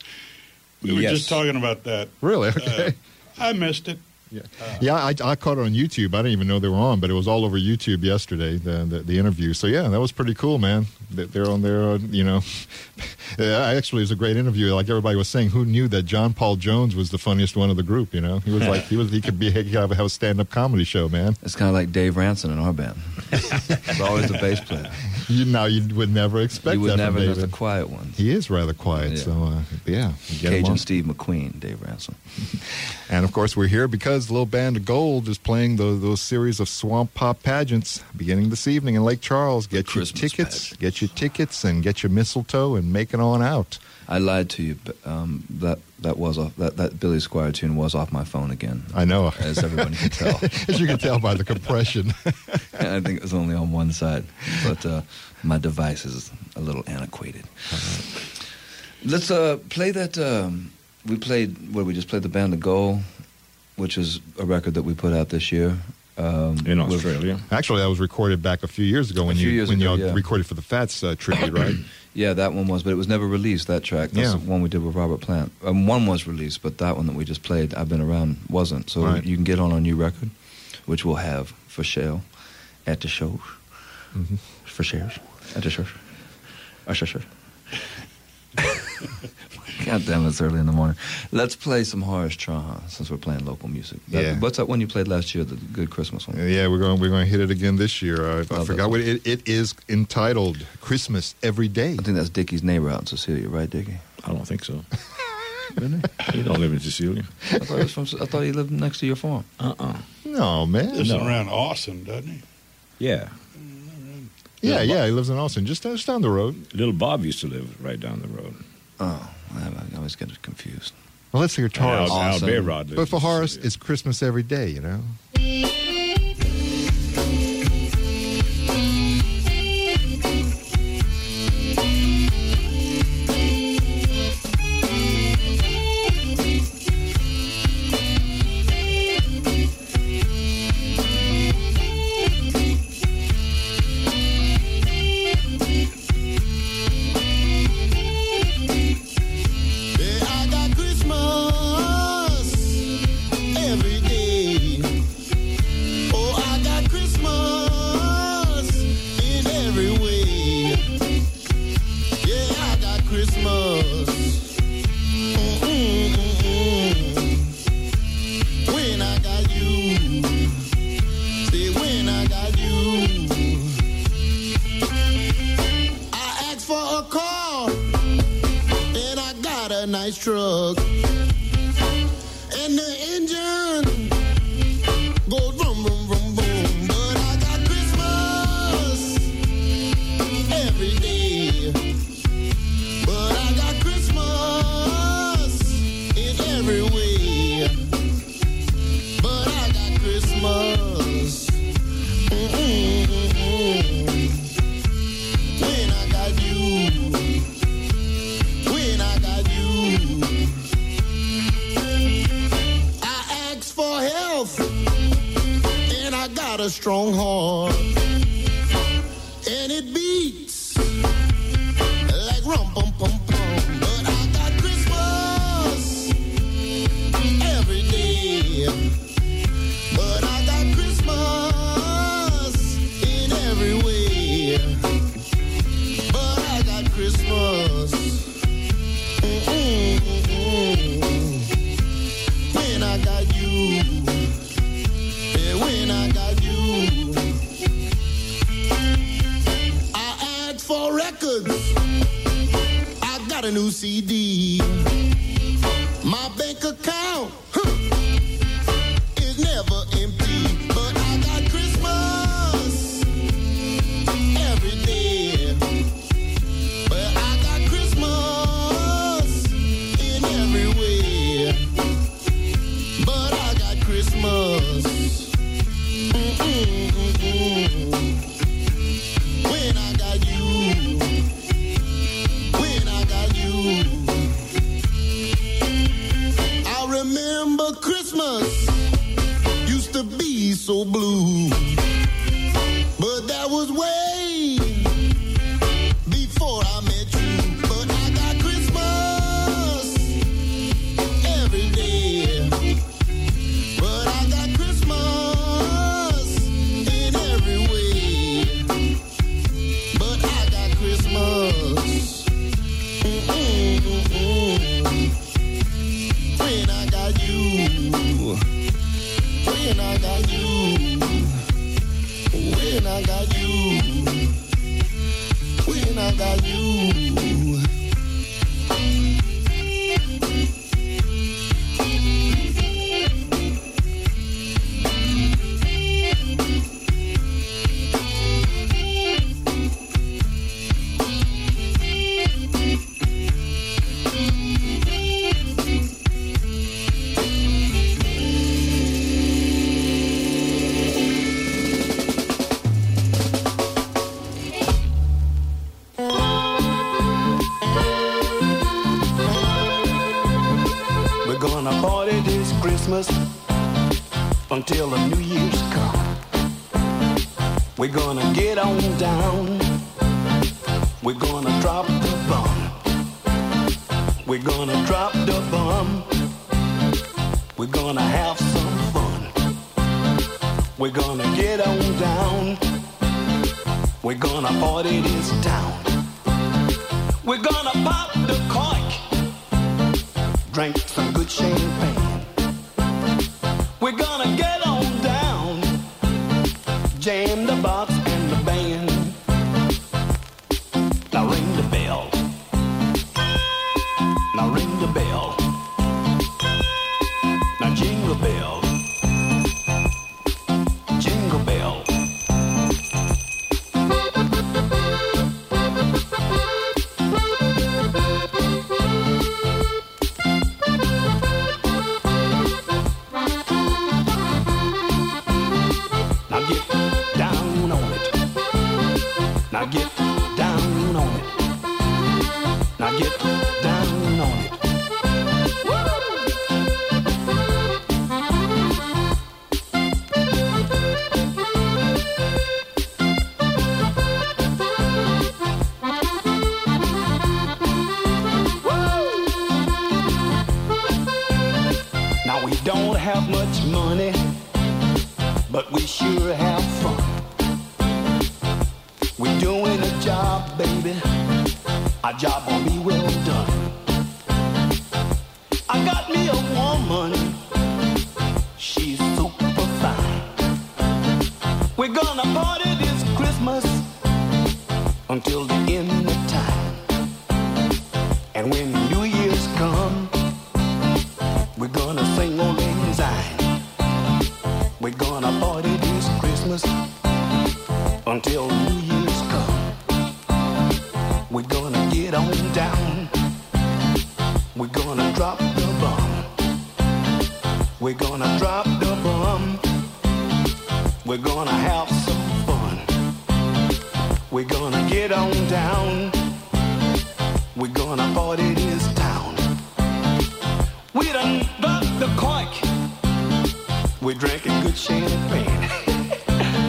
Speaker 3: We were
Speaker 4: Yes.
Speaker 3: just talking about that.
Speaker 1: Really? Okay.
Speaker 3: Uh, I missed it.
Speaker 1: Yeah, yeah. I, I caught it on YouTube. I didn't even know they were on, but it was all over YouTube yesterday. The the, the interview. So yeah, that was pretty cool, man. They- They're on there. Uh, you know, Yeah, actually, it was a great interview. Like everybody was saying, who knew that John Paul Jones was the funniest one of the group? You know, he was like he was he could be he could have, have a stand up comedy show, man.
Speaker 2: It's kind of like Dave Ranson in our band. He's always the bass player.
Speaker 1: You now you would never expect
Speaker 2: You would
Speaker 1: that
Speaker 2: never
Speaker 1: from
Speaker 2: know
Speaker 1: David.
Speaker 2: the quiet ones.
Speaker 1: He is rather quiet,
Speaker 2: Yeah.
Speaker 1: so uh, yeah. you get him
Speaker 2: Cajun
Speaker 1: on.
Speaker 2: Steve McQueen, Dave Ransom.
Speaker 1: And of course, we're here because the Little Band of Gold is playing those, those series of swamp pop pageants beginning this evening in Lake Charles. Get your
Speaker 2: Christmas
Speaker 1: tickets,
Speaker 2: pageants.
Speaker 1: get your tickets, and get your mistletoe and make it on out.
Speaker 2: I lied to you. But, um, that that was off. That, that Billy Squire tune was off my phone again.
Speaker 1: I know,
Speaker 2: as everybody can tell.
Speaker 1: as you can tell by the compression.
Speaker 2: I think it was only on one side, but uh, my device is a little antiquated. Let's uh, play that. Um, we played. What we just played the Band of Gold, which is a record that we put out this year um,
Speaker 4: in
Speaker 2: with-
Speaker 4: Australia.
Speaker 1: Actually, that was recorded back a few years ago when
Speaker 2: few
Speaker 1: you
Speaker 2: years
Speaker 1: when
Speaker 2: ago,
Speaker 1: you all
Speaker 2: yeah.
Speaker 1: recorded for the Fats uh, tribute, right?
Speaker 2: Yeah, that one was, but it was never released. That track, that's
Speaker 1: Yeah.
Speaker 2: the one we did with Robert Plant. Um, one was released, but that one that we just played, I've Been Around, wasn't. So
Speaker 1: Right.
Speaker 2: you can get on our new record, which we'll have for sale at the shows.
Speaker 1: Mm-hmm.
Speaker 2: For shares at the shows. Our shows. God damn, it's early in the morning. Let's play some Horace Trahan since we're playing local music. That-
Speaker 1: Yeah.
Speaker 2: What's that one you played last year? The Good Christmas one.
Speaker 1: Yeah, we're going we're going to hit it again this year. I, I
Speaker 2: that
Speaker 1: forgot what it, it is entitled. Christmas Every Day.
Speaker 2: I think that's Dickie's neighbor out in Cecilia, right, Dickie?
Speaker 4: I don't think so.
Speaker 2: Really?
Speaker 4: You don't live in Cecilia.
Speaker 2: I thought, it was from, I thought he lived next to your farm.
Speaker 4: Uh-uh.
Speaker 1: No, man.
Speaker 3: Lives
Speaker 1: No.
Speaker 3: around Austin, doesn't he?
Speaker 4: Yeah.
Speaker 1: Yeah, yeah. He lives in Austin, just, just down the road.
Speaker 4: Little Bob used to live right down the road.
Speaker 2: Oh, I, I always get it confused.
Speaker 1: Well, let's hear Horace.
Speaker 4: Al, Al
Speaker 2: Awesome.
Speaker 4: Bayrod lives
Speaker 1: But for
Speaker 4: in
Speaker 1: Horace,
Speaker 4: Cecilia.
Speaker 1: it's Christmas every day, you know?
Speaker 8: Yeah, I got Christmas every day. Oh, I got Christmas in every way. Yeah, I got Christmas. Mm-mm-mm-mm. When I got you, say when I got you. I asked for a car and I got a nice truck. And the engine goes vroom, vroom, vroom, boom. But I got Christmas every day. But I got Christmas in every way. a strong heart, and it beats like rum pum pum pum. But I got Christmas every day. But I got Christmas in every way. But I got Christmas. Mm-mm-mm-mm. When I got you. Yeah, when I got you. I asked for records. I got a new C D. My bank account huh, is never empty. But I got Christmas every day. But I got Christmas in every way. But I got Christmas. Mm-mm-mm-mm. When I got you. When I got you. I remember Christmas used to be so blue. But that was way before I met you. But I got Christmas every day. But I got Christmas in every way. But I got Christmas. Mm-mm-mm-mm. When I got you. When I got you. When I got you. When I got you. We're gonna party this Christmas until the New Year's come. We're gonna get on down. We're gonna drop the bomb. We're gonna drop the bomb. We're gonna have some fun. We're gonna get on down. We're gonna party this town. We're gonna pop the cork. Drink some good champagne. We're gonna get on down. Jam the box and the band. Now ring the bell. Now ring the bell. Now jingle bell. Jingle bell. Now get down on it. Now get down on it. Now get down on it. Now we don't have much money, but we sure have fun. We're doing a job, baby. Our job will be well done. I got me a woman. She's super fine. We're gonna party this Christmas until the end of time. And when New Year's come, we're gonna sing on Enzyme. We're gonna party this Christmas until New Year's come. We're gonna get on down. We're gonna drop the bomb. We're gonna drop the bomb. We're gonna have some fun. We're gonna get on down. We're gonna party this town. We done got the cork. We're drinking good champagne.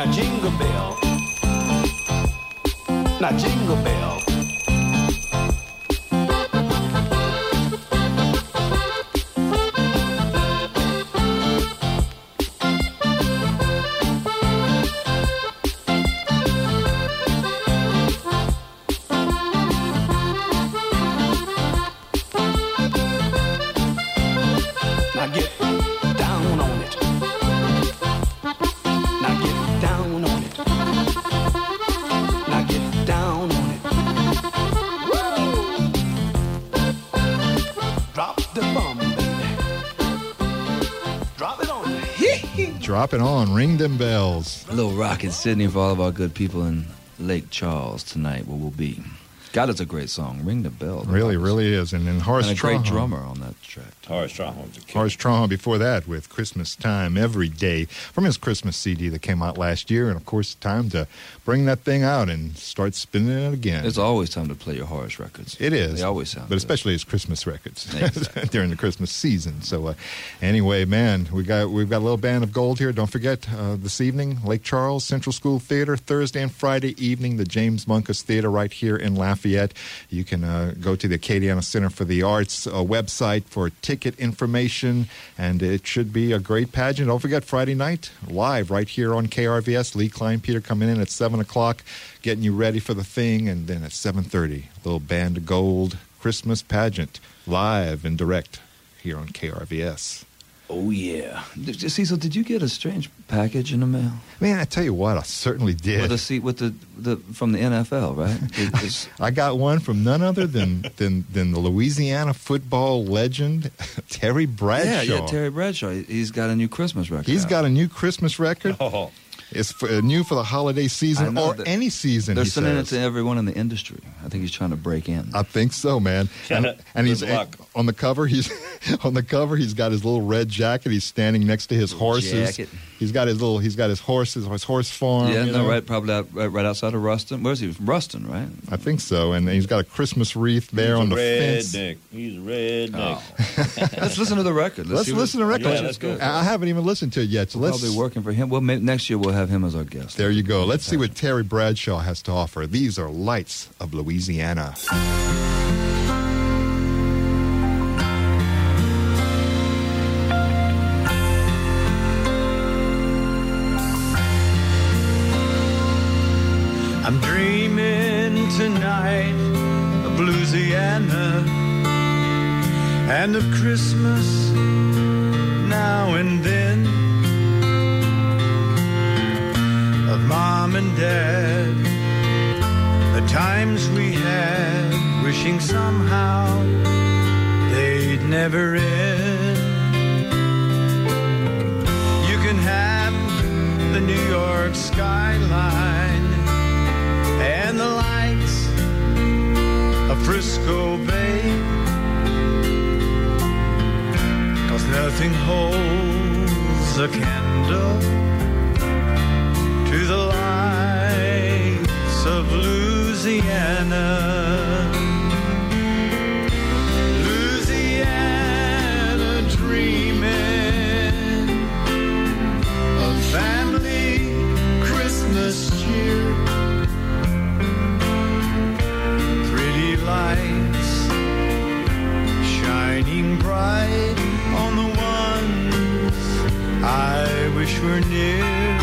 Speaker 6: Now jingle bell. Now jingle bell. Now get down on it. Now get down on it. Now get down on it. Woo! Drop the bomb, baby. Drop it on me.
Speaker 1: Drop it on. Ring them bells.
Speaker 2: A little rock in Sydney for all of our good people in Lake Charles tonight, where we'll be. God, it's a great song. Ring the bell.
Speaker 1: Really, really is. And then Horace
Speaker 2: And a great
Speaker 1: Trahan.
Speaker 2: drummer on that track.
Speaker 4: Horace Trahan's a kid.
Speaker 1: Horace Trahan before that with Christmas Time Every Day from his Christmas C D that came out last year. And, of course, time to bring that thing out and start spinning it again.
Speaker 2: It's always time to play your Horace records.
Speaker 1: It is.
Speaker 2: They always sound
Speaker 1: But
Speaker 2: good.
Speaker 1: especially his Christmas records
Speaker 2: Exactly.
Speaker 1: during the Christmas season. So, uh, anyway, man, we got, we've got a little band of gold here. Don't forget, uh, this evening, Lake Charles Central School Theater, Thursday and Friday evening, the James Munkus Theater right here in Lafayette. You can uh, go to the Acadiana Center for the Arts uh, website for ticket information, and it should be a great pageant. Don't forget, Friday night, live right here on K R V S. Lee Klein Peter coming in at seven o'clock, getting you ready for the thing, and then at seven thirty, little Band of Gold Christmas pageant, live and direct here on K R V S.
Speaker 2: Oh, yeah. Did, Cecil, did you get a strange package in the mail?
Speaker 1: Man, I tell you what, I certainly did.
Speaker 2: With the seat with the, the from the N F L, right? It- it's-
Speaker 1: I got one from none other than than, than the Louisiana football legend, Terry Bradshaw.
Speaker 2: yeah, yeah, Terry Bradshaw. He- He's got a new Christmas record.
Speaker 1: He's
Speaker 2: out.
Speaker 1: got a new Christmas record.
Speaker 4: Oh,
Speaker 1: It's for, uh, new for the holiday
Speaker 2: I
Speaker 1: season
Speaker 2: know
Speaker 1: or
Speaker 2: that-
Speaker 1: any season,
Speaker 2: They're
Speaker 1: he
Speaker 2: sending
Speaker 1: says.
Speaker 2: it to everyone in the industry. I think he's trying to break in.
Speaker 1: I think so, man. And, and
Speaker 4: Good
Speaker 1: he's
Speaker 4: luck.
Speaker 1: on the cover. He's on the cover. He's got his little red jacket. He's standing next to his
Speaker 2: Little
Speaker 1: horses.
Speaker 2: jacket.
Speaker 1: He's got his little. He's got his horses. His horse farm.
Speaker 2: yeah,
Speaker 1: you
Speaker 2: no,
Speaker 1: know?
Speaker 2: right, probably out, right, right outside of Ruston. Where's he? Ruston, right?
Speaker 1: I think so. And he's got a Christmas wreath there
Speaker 4: he's
Speaker 1: on
Speaker 4: a
Speaker 1: the fence.
Speaker 4: redneck. He's a redneck.
Speaker 2: Oh. Let's listen to the record.
Speaker 1: Let's
Speaker 2: see
Speaker 1: listen to the
Speaker 2: what-
Speaker 1: record.
Speaker 4: Yeah, let's go.
Speaker 1: I haven't even listened to it yet. So let's.
Speaker 2: Probably working for him. Well, maybe next year we'll have him as our guest.
Speaker 1: There you go. Let's see what Terry Bradshaw has to offer. These are Lights of Louisiana.
Speaker 11: I'm dreaming tonight of Louisiana and of Christmas now and then, of Mom and Dad, the times we had, wishing somehow they'd never end. You can have the New York skyline and the lights of Frisco Bay, 'cause nothing holds a candle to the lights of Louisiana. Louisiana dreaming of family Christmas cheer, pretty lights shining bright on the ones I wish were near.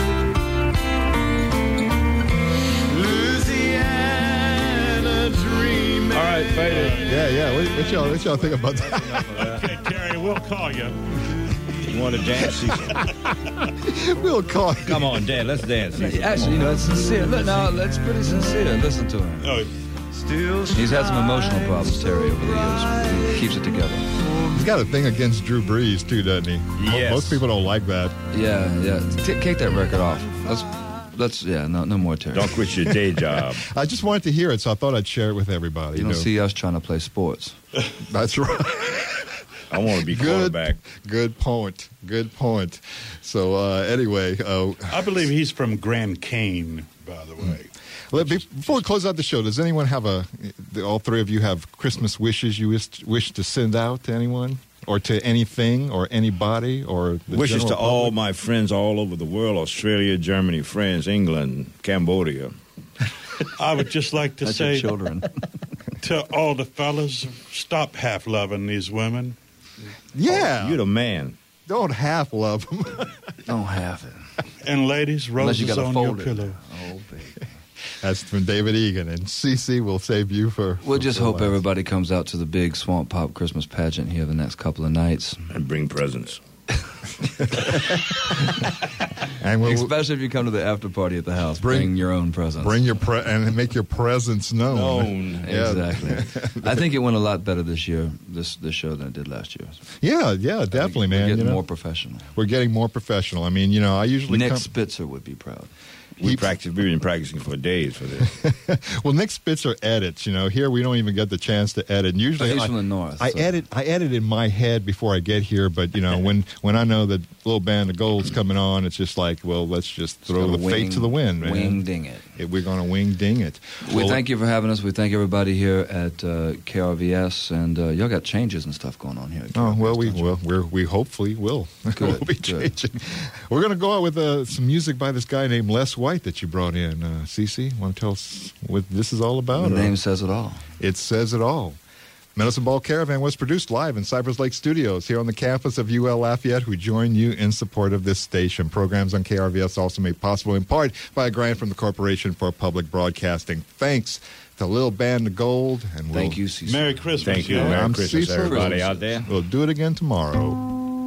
Speaker 11: Louisiana dreaming.
Speaker 4: All right, fade it.
Speaker 1: Yeah, yeah. What, what y'all, what y'all think about that?
Speaker 3: Okay, Terry, we'll call you.
Speaker 4: You want to dance, Cecil?
Speaker 1: We'll call you.
Speaker 4: Come on, Dad. Let's dance. Cecil.
Speaker 2: Actually, you know, it's sincere. Look, no, that's pretty sincere. Listen to him.
Speaker 3: Oh,
Speaker 11: Still
Speaker 2: He's had some emotional problems, Terry, over the years. He keeps it together.
Speaker 1: He's got a thing against Drew Brees, too, doesn't he? Mo-
Speaker 4: Yes.
Speaker 1: Most people don't like that.
Speaker 2: Yeah, yeah. T- take that record off. Let's, let's, yeah, no, no more Terry.
Speaker 4: Don't quit your day job.
Speaker 1: I just wanted to hear it, so I thought I'd share it with everybody.
Speaker 2: You don't see us trying to play sports.
Speaker 1: That's right.
Speaker 4: I want to be
Speaker 1: Good,
Speaker 4: quarterback.
Speaker 1: good point. Good point. So uh, anyway, uh,
Speaker 3: I believe he's from Grand Cane, by the way.
Speaker 1: let- be- before we close out the show, does anyone have a? the- All three of you have Christmas wishes you wish, wish to send out to anyone? or to anything or anybody or the
Speaker 4: Wishes
Speaker 1: general
Speaker 4: to all
Speaker 1: public?
Speaker 4: my friends all over the world, Australia, Germany, France, England, Cambodia.
Speaker 3: I would just like to
Speaker 2: That's
Speaker 3: say
Speaker 2: your children.
Speaker 3: to all the fellas, stop half loving these women.
Speaker 1: Yeah.
Speaker 4: Oh, you're the man.
Speaker 1: Don't half love them.
Speaker 2: Don't have it.
Speaker 3: And ladies,
Speaker 2: Unless you
Speaker 3: roses
Speaker 2: got to
Speaker 3: on your
Speaker 2: fold it.
Speaker 3: pillow.
Speaker 2: Oh, baby.
Speaker 1: That's from David Egan. And Cece will save you for.
Speaker 2: We'll
Speaker 1: for-
Speaker 2: just
Speaker 1: for
Speaker 2: hope
Speaker 1: last.
Speaker 2: everybody comes out to the big Swamp Pop Christmas pageant here the next couple of nights.
Speaker 4: And bring presents.
Speaker 1: And we'll
Speaker 2: Especially if you come to the after party at the house.
Speaker 1: Bring-
Speaker 2: Bring, your own presents.
Speaker 1: bring your pre- and make your presence known.
Speaker 4: Known.
Speaker 1: Yeah.
Speaker 2: Exactly. I think it went a lot better this year, this this show, than it did last year.
Speaker 1: Yeah, yeah, definitely,
Speaker 2: We're
Speaker 1: man.
Speaker 2: getting
Speaker 1: You know,
Speaker 2: more professional.
Speaker 1: we're getting more professional. I mean, you know, I usually
Speaker 2: Nick
Speaker 1: come-
Speaker 2: Spitzer would be proud.
Speaker 4: We
Speaker 1: He-
Speaker 4: practice. We've been practicing for days for this.
Speaker 1: well, Nick Spitzer edits. You know, here we don't even get the chance to edit. And usually,
Speaker 2: He's
Speaker 1: I,
Speaker 2: from the north,
Speaker 1: I
Speaker 2: so-
Speaker 1: edit. I edit in my head before I get here. But you know, when when I know that Little Band of Gold's coming on, it's just like, well, let's just throw the
Speaker 2: Gotta
Speaker 1: fate
Speaker 2: wing-
Speaker 1: to the wind, man.
Speaker 2: Wing ding it.
Speaker 1: It- we're going to wing ding it.
Speaker 2: We
Speaker 1: Well,
Speaker 2: thank you for having us. We thank everybody here at uh, K R V S, and uh, y'all got changes and stuff going on here. At
Speaker 1: Oh
Speaker 2: K R V S,
Speaker 1: well, we
Speaker 2: don't you?
Speaker 1: well we're, we hopefully will.
Speaker 2: Good,
Speaker 1: we'll be
Speaker 2: good.
Speaker 1: changing. We're going to go out with uh, some music by this guy named Les White that you brought in. Uh, Cece, want to tell us what this is all about?
Speaker 2: The
Speaker 1: or-
Speaker 2: name says it all.
Speaker 1: It says it all. Medicine Ball Caravan was produced live in Cypress Lake Studios here on the campus of U L Lafayette, who join you in support of this station. Programs on K R V S also made possible in part by a grant from the Corporation for Public Broadcasting. Thanks to Lil Band of Gold. And we'll,
Speaker 2: Thank you, Cecil.
Speaker 3: Merry Christmas.
Speaker 4: Thank you.
Speaker 3: y'all.
Speaker 4: Merry
Speaker 1: I'm
Speaker 4: Christmas,
Speaker 1: Cecil.
Speaker 4: everybody out there.
Speaker 1: We'll do it again tomorrow.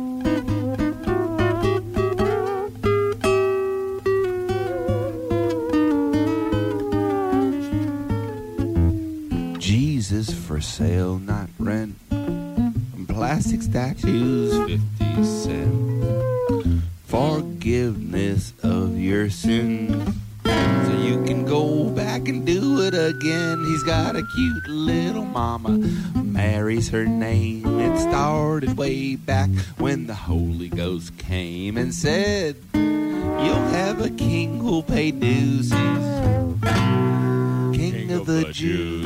Speaker 12: Jesus for sale, not rent. Plastic statues, fifty cents. Forgiveness of your sins, so you can go back and do it again. He's got a cute little mama, Mary's her name. It started way back when the Holy Ghost came and said, you'll have a king who'll pay dues. He's King of the Jews.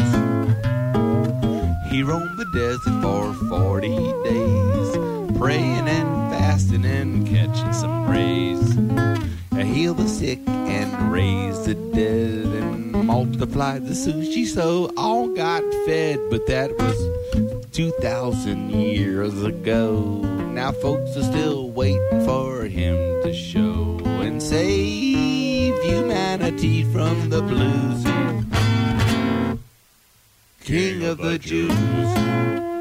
Speaker 12: He roamed the desert for forty days, praying and fasting and catching some rays. Heal the sick and raise the dead and multiplied the sushi so all got fed. But that was two thousand years ago. Now folks are still waiting for him to show and save humanity from the blues. King of the Jews.